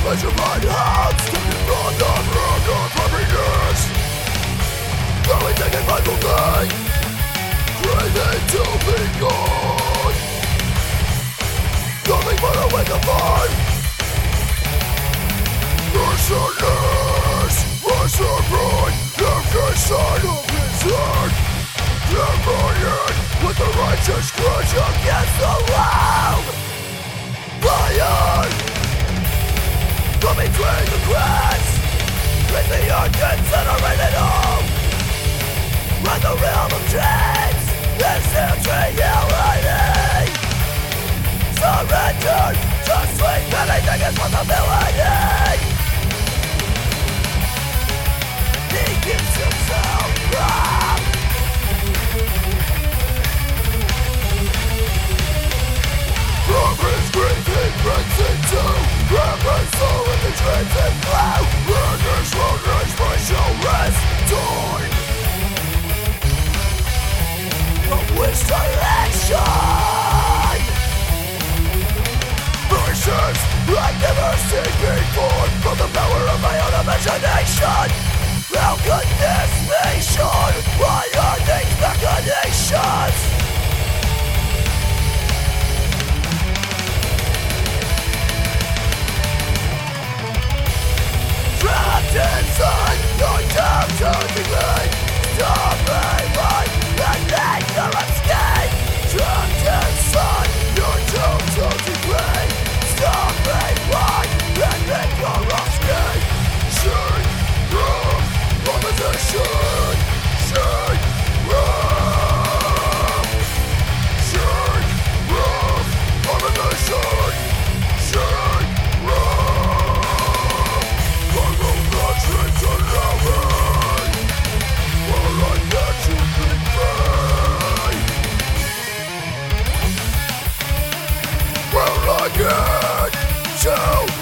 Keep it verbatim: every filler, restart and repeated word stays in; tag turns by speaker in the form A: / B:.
A: Let your mind out, stepping from the road of happiness. Only taking vital thing, craving to be gone. Nothing but a wake of fire. Merciless, lesser pride, every side of his heart. Defiant with the righteous grudge against the world. Fire from between the cracks, with the earth incinerated home. When the realm of dreams is still reality. Surrender to sleep, anything is possibility. He gives himself up. From his grief he breaks into every soul in the dreams and flow. In this road his mind shall rest torn from which direction. Voices I've never seen before, from the power of my own imagination. How could this be sure? Why are these machinations? Trapped inside your tempting me. Stop me right and make no escape. Trapped inside your tempting me. Stop me right and make no escape. Shake from opposition. Shake from. Shake from opposition. Shake from. I will not treat you loving, for I get to be free. Will I get to